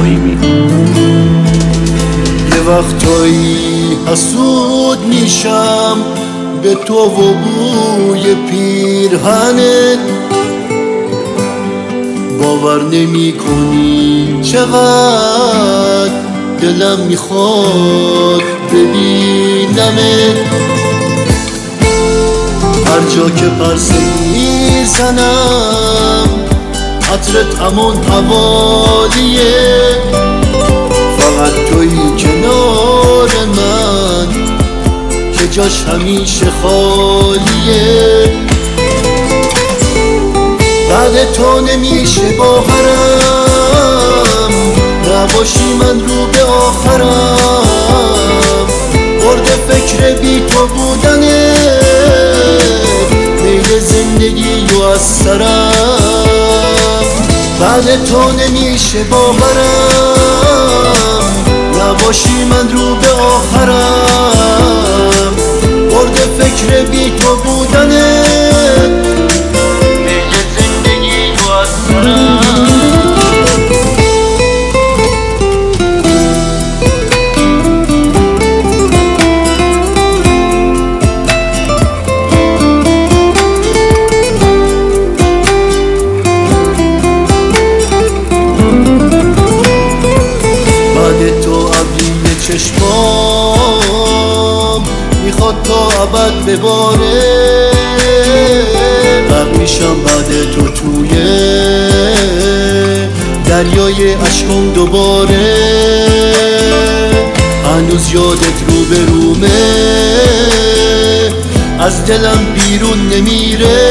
تنهایی میکنم. یه وقتایی حسود میشم به تو و بوی پیرهنت، باور نمی کنی چقدر دلم میخواد ببینمت. هر جا که پرسه میزنم عطرت همون حوالیه، فقط تویی کنار من که جاش همیشه خالیه. بعد تو نمیشه باورم نباشی من رو به آخرم، برد فکر بی تو بودنه میل زندگی و از سرم. بعد تو نمیشه باورم نباشی من رو به آخرم، برد فکر بی تو بودنه میل زندگی و از سرم. چشمام میخواد تا ابد بباره، غرق میشم بعد تو توی دریای عشقم دوباره. هنوز یادت رو به رومه از دلم بیرون نمیره،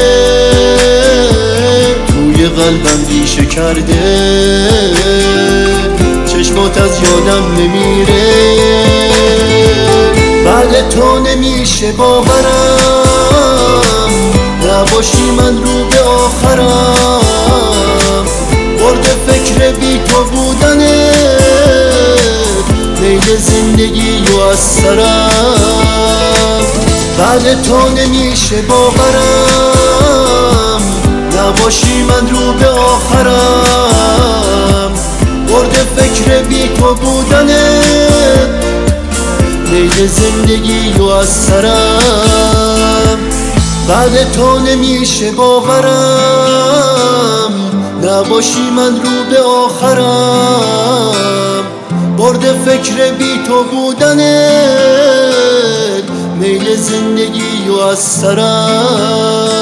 توی قلبم ریشه کرده چشمات از یادم نمیره. بعد تو نمیشه باورم نباشی من رو به آخرم، برد فکر بی تو بودنه میل زندگی و از سرم. بعد تو نمیشه باورم نباشی من رو به آخرم، برد فکر بی تو بودنه میل زندگی و از سرم. بعد تو نمیشه باورم نباشی من رو به آخرم، برد فکر بی تو بودنه میل زندگی و از سرم.